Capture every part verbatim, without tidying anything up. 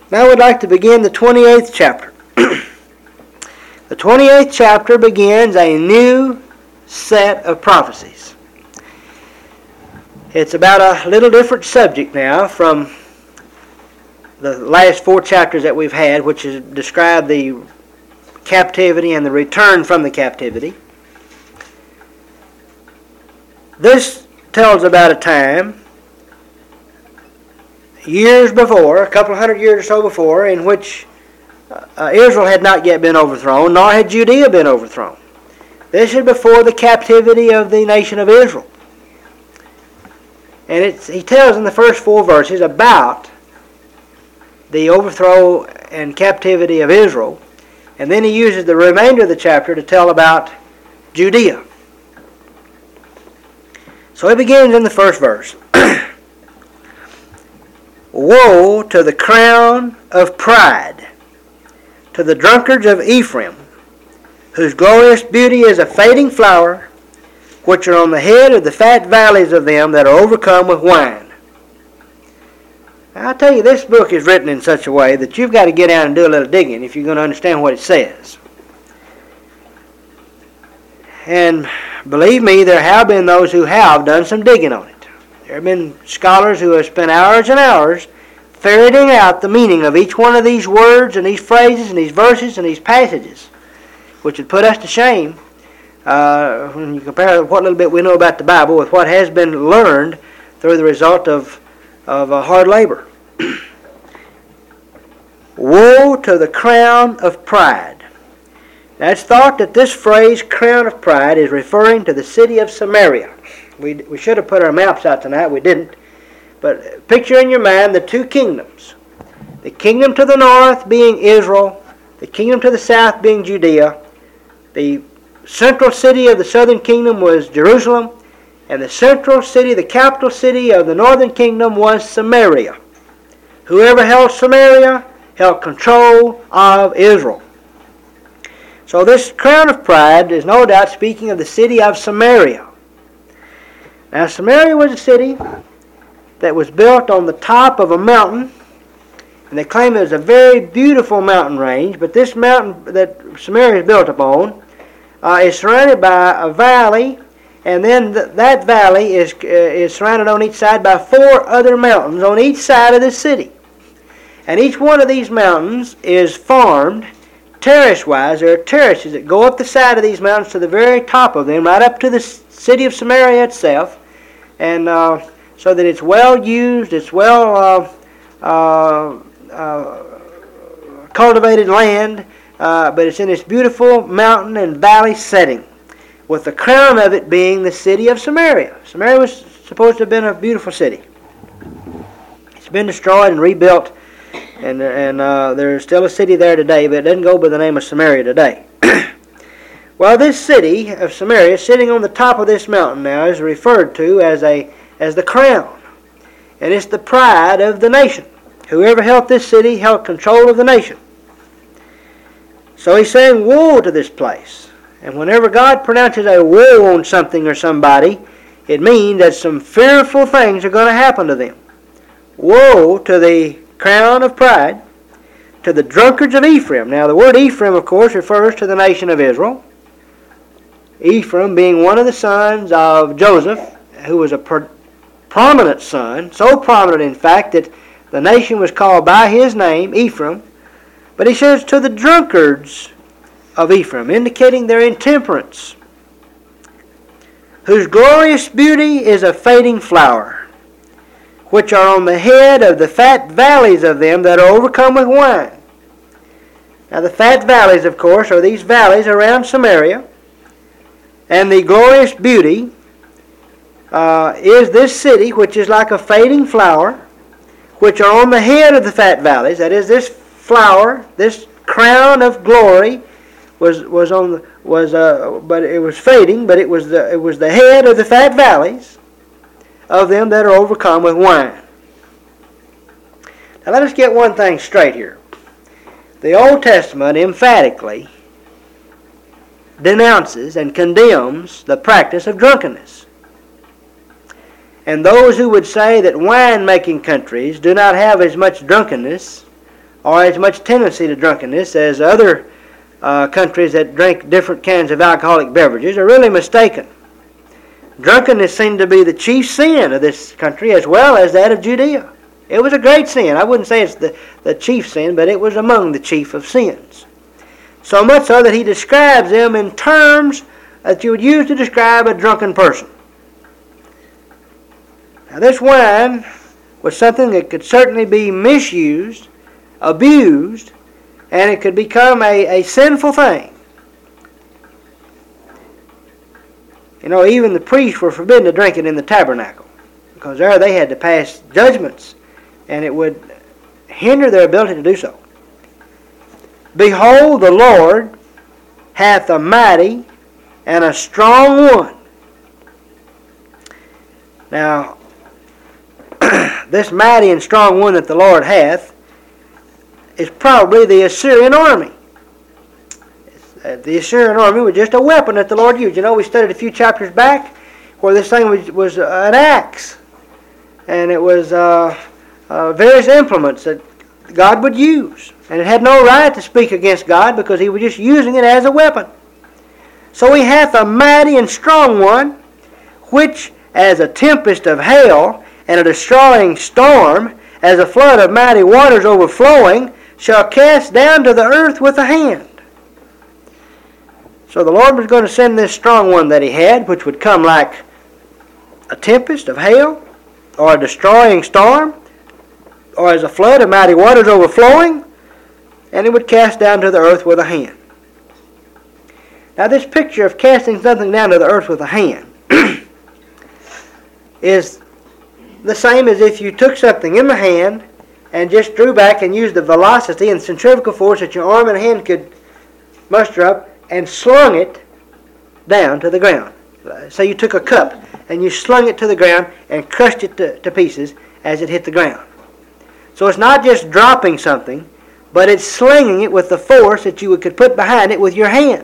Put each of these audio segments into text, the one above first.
Now we'd like to begin the twenty-eighth chapter. The twenty-eighth chapter begins a new set of prophecies. It's about a little different subject now from the last four chapters that we've had, which is describe the captivity and the return from the captivity. This tells about a time years before, a couple of hundred years or so before, in which uh, Israel had not yet been overthrown, nor had Judea been overthrown. This is before the captivity of the nation of Israel. And it's, he tells in the first four verses about the overthrow and captivity of Israel, and then he uses the remainder of the chapter to tell about Judea. So he begins in the first verse. Woe to the crown of pride, to the drunkards of Ephraim, whose glorious beauty is a fading flower, which are on the head of the fat valleys of them that are overcome with wine. Now, I'll tell you, this book is written in such a way that you've got to get down and do a little digging if you're going to understand what it says. And believe me, there have been those who have done some digging on it. There have been scholars who have spent hours and hours ferreting out the meaning of each one of these words and these phrases and these verses and these passages, which would put us to shame uh, when you compare what little bit we know about the Bible with what has been learned through the result of, of uh, hard labor. Woe to the crown of pride. Now it's thought that this phrase, crown of pride, is referring to the city of Samaria. We, we should have put our maps out tonight. We didn't. But picture in your mind the two kingdoms. The kingdom to the north being Israel. The kingdom to the south being Judea. The central city of the southern kingdom was Jerusalem. And the central city, the capital city of the northern kingdom was Samaria. Whoever held Samaria held control of Israel. So this crown of pride is no doubt speaking of the city of Samaria. Now, Samaria was a city that was built on the top of a mountain, and they claim it was a very beautiful mountain range, but this mountain that Samaria is built upon uh, is surrounded by a valley, and then th- that valley is, uh, is surrounded on each side by four other mountains on each side of the city. And each one of these mountains is farmed terrace-wise. There are terraces that go up the side of these mountains to the very top of them, right up to the city of Samaria itself, and uh, so that it's well used, it's well uh, uh, uh, cultivated land, uh, but it's in this beautiful mountain and valley setting, with the crown of it being the city of Samaria. Samaria was supposed to have been a beautiful city. It's been destroyed and rebuilt, and, and uh, there's still a city there today, but it doesn't go by the name of Samaria today. Well, this city of Samaria, sitting on the top of this mountain now, is referred to as a as the crown. And it's the pride of the nation. Whoever held this city held control of the nation. So he's saying, woe to this place. And whenever God pronounces a woe on something or somebody, it means that some fearful things are going to happen to them. Woe to the crown of pride, to the drunkards of Ephraim. Now, the word Ephraim, of course, refers to the nation of Israel. Ephraim being one of the sons of Joseph, who was a pro- prominent son, so prominent in fact that the nation was called by his name, Ephraim. But he says to the drunkards of Ephraim, indicating their intemperance, whose glorious beauty is a fading flower, which are on the head of the fat valleys of them that are overcome with wine. Now the fat valleys, of course, are these valleys around Samaria. And the glorious beauty uh, is this city, which is like a fading flower, which are on the head of the fat valleys. That is, this flower, this crown of glory, was was on the, was uh, but it was fading, but it was the it was the head of the fat valleys of them that are overcome with wine. Now let us get one thing straight here. The Old Testament emphatically denounces and condemns the practice of drunkenness. And those who would say that wine-making countries do not have as much drunkenness or as much tendency to drunkenness as other uh, countries that drink different kinds of alcoholic beverages are really mistaken. Drunkenness seemed to be the chief sin of this country as well as that of Judea. It was a great sin. I wouldn't say it's the, the chief sin, but it was among the chief of sins. So much so that he describes them in terms that you would use to describe a drunken person. Now this wine was something that could certainly be misused, abused, and it could become a, a sinful thing. You know, even the priests were forbidden to drink it in the tabernacle, because there they had to pass judgments, and it would hinder their ability to do so. Behold, the Lord hath a mighty and a strong one. Now, this mighty and strong one that the Lord hath is probably the Assyrian army. The Assyrian army was just a weapon that the Lord used. You know, we studied a few chapters back where this thing was, was an axe. And it was uh, uh, various implements that God would use. And it had no right to speak against God because he was just using it as a weapon. So he hath a mighty and strong one, which as a tempest of hail and a destroying storm, as a flood of mighty waters overflowing, shall cast down to the earth with a hand. So the Lord was going to send this strong one that he had, which would come like a tempest of hail, or a destroying storm, or as a flood of mighty waters overflowing, and it would cast down to the earth with a hand. Now this picture of casting something down to the earth with a hand is the same as if you took something in the hand and just drew back and used the velocity and centrifugal force that your arm and hand could muster up and slung it down to the ground. So you took a cup and you slung it to the ground and crushed it to, to pieces as it hit the ground. So it's not just dropping something, but it's slinging it with the force that you could put behind it with your hand.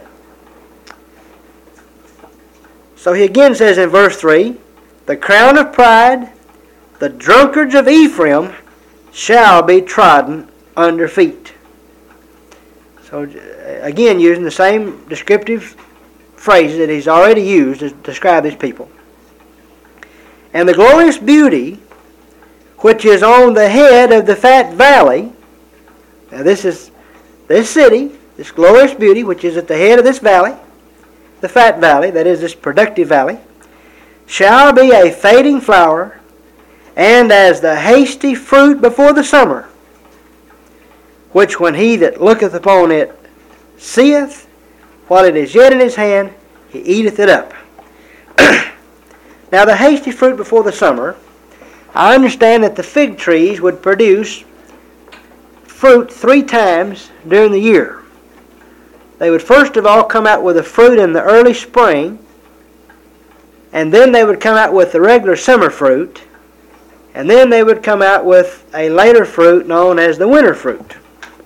So he again says in verse three, the crown of pride, the drunkards of Ephraim, shall be trodden under feet. So again, using the same descriptive phrases that he's already used to describe his people. And the glorious beauty which is on the head of the fat valley. Now this is this city, this glorious beauty which is at the head of this valley, the fat valley, that is this productive valley, shall be a fading flower, and as the hasty fruit before the summer, which when he that looketh upon it seeth, while it is yet in his hand, he eateth it up. Now the hasty fruit before the summer, I understand that the fig trees would produce fruit three times during the year. They would first of all come out with the fruit in the early spring, and then they would come out with the regular summer fruit, and then they would come out with a later fruit known as the winter fruit.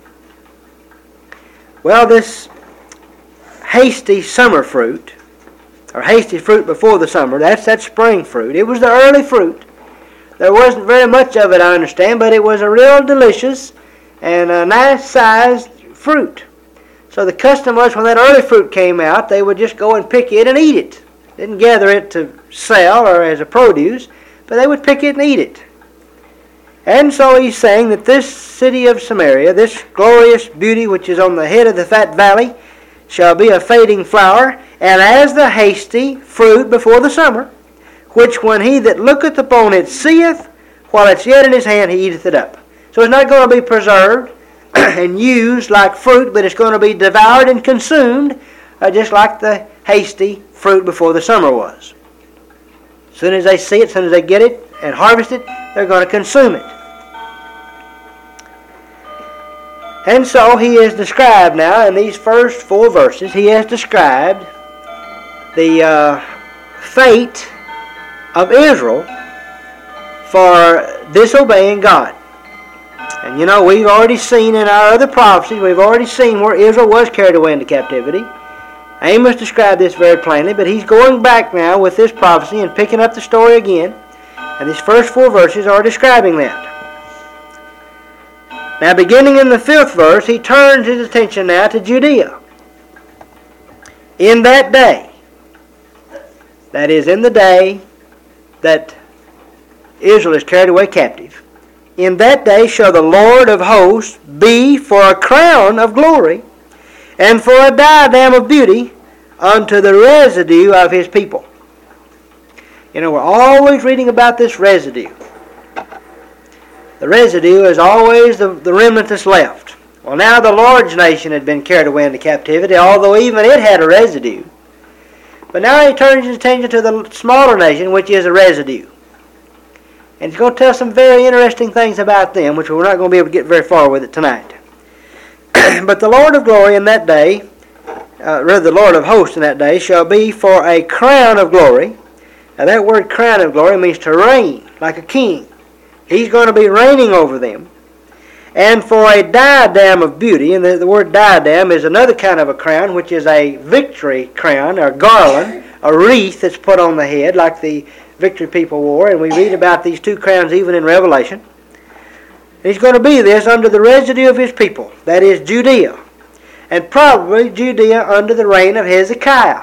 Well, this hasty summer fruit, or hasty fruit before the summer, that's that spring fruit. It was the early fruit. There wasn't very much of it, I understand, but it was a real delicious and a nice sized fruit. So the custom was when that early fruit came out, they would just go and pick it and eat it. Didn't gather it to sell or as a produce, but they would pick it and eat it. And so he's saying that this city of Samaria, this glorious beauty which is on the head of the fat valley, shall be a fading flower, and as the hasty fruit before the summer, which when he that looketh upon it seeth, while it's yet in his hand, he eateth it up. So it's not going to be preserved and used like fruit, but it's going to be devoured and consumed, uh, just like the hasty fruit before the summer was. As soon as they see it, as soon as they get it and harvest it, they're going to consume it. And so he has described now, in these first four verses, he has described the uh, fate of Israel for disobeying God. And you know, we've already seen in our other prophecies, we've already seen where Israel was carried away into captivity. Amos described this very plainly, but he's going back now with this prophecy and picking up the story again. And these first four verses are describing that. Now beginning in the fifth verse, he turns his attention now to Judea. In that day, that is in the day that Israel is carried away captive, in that day shall the Lord of hosts be for a crown of glory and for a diadem of beauty unto the residue of his people. You know, we're always reading about this residue. The residue is always the, the remnant that's left. Well, now the Lord's nation had been carried away into captivity, although even it had a residue. But now he turns his attention to the smaller nation, which is a residue. And he's going to tell some very interesting things about them, which we're not going to be able to get very far with it tonight. But the Lord of glory in that day, uh, rather the Lord of hosts in that day, shall be for a crown of glory. Now that word crown of glory means to reign like a king. He's going to be reigning over them. And for a diadem of beauty, and the, the word diadem is another kind of a crown, which is a victory crown, or garland, a wreath that's put on the head, like the victory people wore. And we read about these two crowns even in Revelation. He's going to be this under the residue of his people, that is Judea. And probably Judea under the reign of Hezekiah.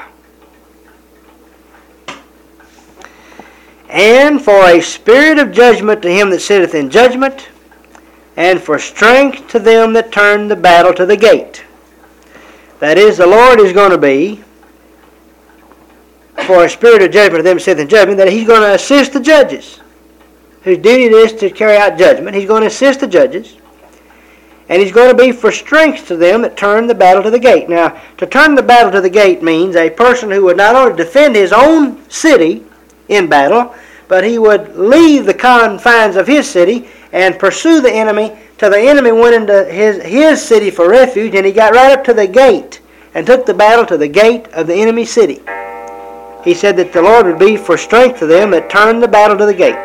And for a spirit of judgment to him that sitteth in judgment, and for strength to them that turn the battle to the gate. That is, the Lord is going to be for a spirit of judgment to them that sitteth in judgment, that he's going to assist the judges, whose duty it is to carry out judgment. He's going to assist the judges. And he's going to be for strength to them that turn the battle to the gate. Now, to turn the battle to the gate means a person who would not only defend his own city in battle, but he would leave the confines of his city and pursue the enemy till the enemy went into his, his city for refuge, and he got right up to the gate and took the battle to the gate of the enemy city. He said that the Lord would be for strength to them that turn the battle to the gate.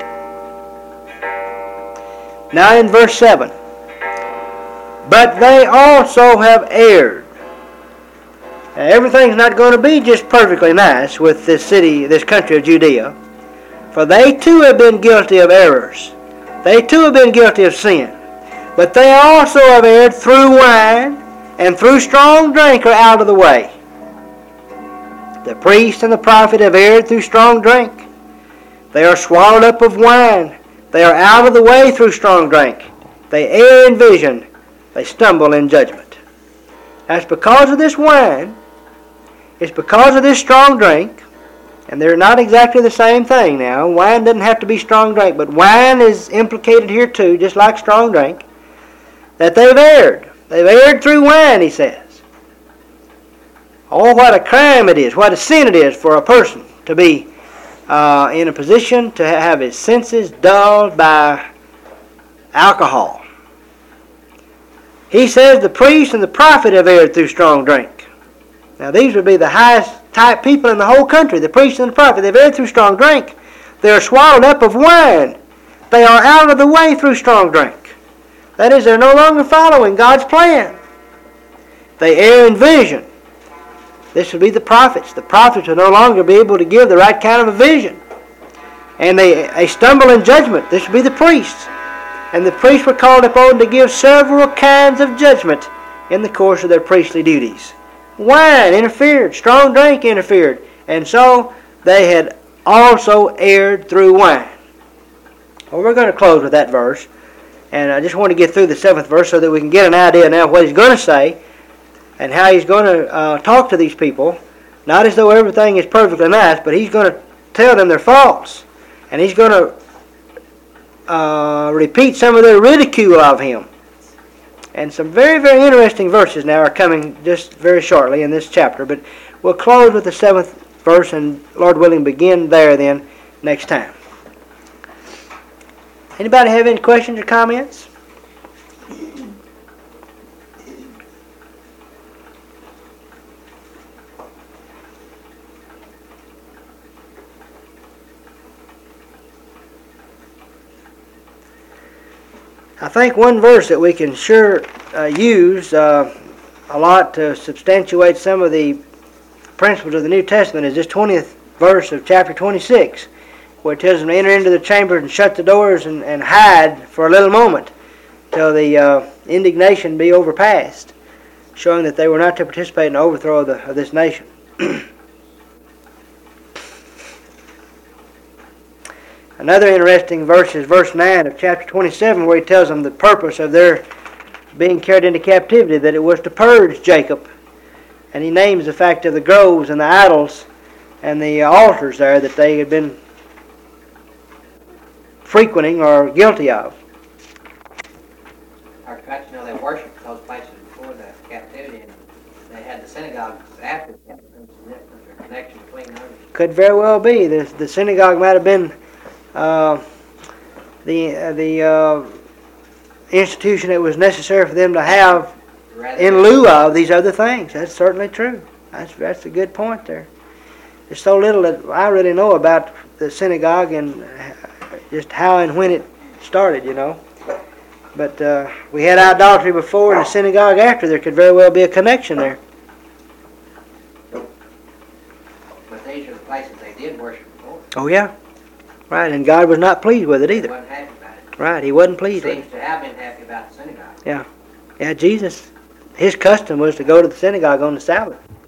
Now in verse seven, but they also have erred. Now, everything's not going to be just perfectly nice with this city, this country of Judea. For they too have been guilty of errors. They too have been guilty of sin. But they also have erred through wine, and through strong drink are out of the way. The priest and the prophet have erred through strong drink. They are swallowed up of wine. They are out of the way through strong drink. They err in vision. They stumble in judgment. That's because of this wine. It's because of this strong drink. And they're not exactly the same thing now. Wine doesn't have to be strong drink, but wine is implicated here too, just like strong drink, that they've erred. They've erred through wine, he says. Oh, what a crime it is, what a sin it is for a person to be uh, in a position to have his senses dulled by alcohol. He says the priest and the prophet have erred through strong drink. Now these would be the highest type people in the whole country, the priest and the prophet. They've erred through strong drink. They are swallowed up of wine. They are out of the way through strong drink. That is, they're no longer following God's plan. They err in vision. This would be the prophets. The prophets will no longer be able to give the right kind of a vision. And they, they stumble in judgment. This would be the priests. And the priests were called upon to give several kinds of judgment in the course of their priestly duties. Wine interfered, strong drink interfered, and so they had also erred through wine. Well, we're going to close with that verse, and I just want to get through the seventh verse so that we can get an idea now of what he's going to say and how he's going to uh, talk to these people, not as though everything is perfectly nice, but he's going to tell them their faults, and he's going to uh, repeat some of their ridicule of him. And some very, very interesting verses now are coming just very shortly in this chapter. But we'll close with the seventh verse and, Lord willing, begin there then next time. Anybody have any questions or comments? I think one verse that we can sure uh, use uh, a lot to substantiate some of the principles of the New Testament is this twentieth verse of chapter twenty-six, where it tells them to enter into the chambers and shut the doors and, and hide for a little moment. till the uh, indignation be overpassed, showing that they were not to participate in the overthrow of, the, of this nation. Another interesting verse is verse nine of chapter twenty-seven, where he tells them the purpose of their being carried into captivity, that it was to purge Jacob. And he names the fact of the groves and the idols and the altars there that they had been frequenting or guilty of. Our tribes, you know, they worshipped those places before the captivity, and they had the synagogues after the captivity. There's a connection between those. Could very well be. The, the synagogue might have been uh, the uh, the uh, institution that was necessary for them to have Rather in lieu of these other things. That's certainly true. That's that's a good point there. There's so little that I really know about the synagogue and just how and when it started, you know. But uh, we had idolatry before and the synagogue after. There could very well be a connection there. But these are the places they did worship before. Oh, yeah. Right, and God was not pleased with it He either. wasn't happy about it. Right, he wasn't pleased with Seems it. to have been happy about the synagogue. Yeah. Yeah, Jesus, his custom was to go to the synagogue on the Sabbath.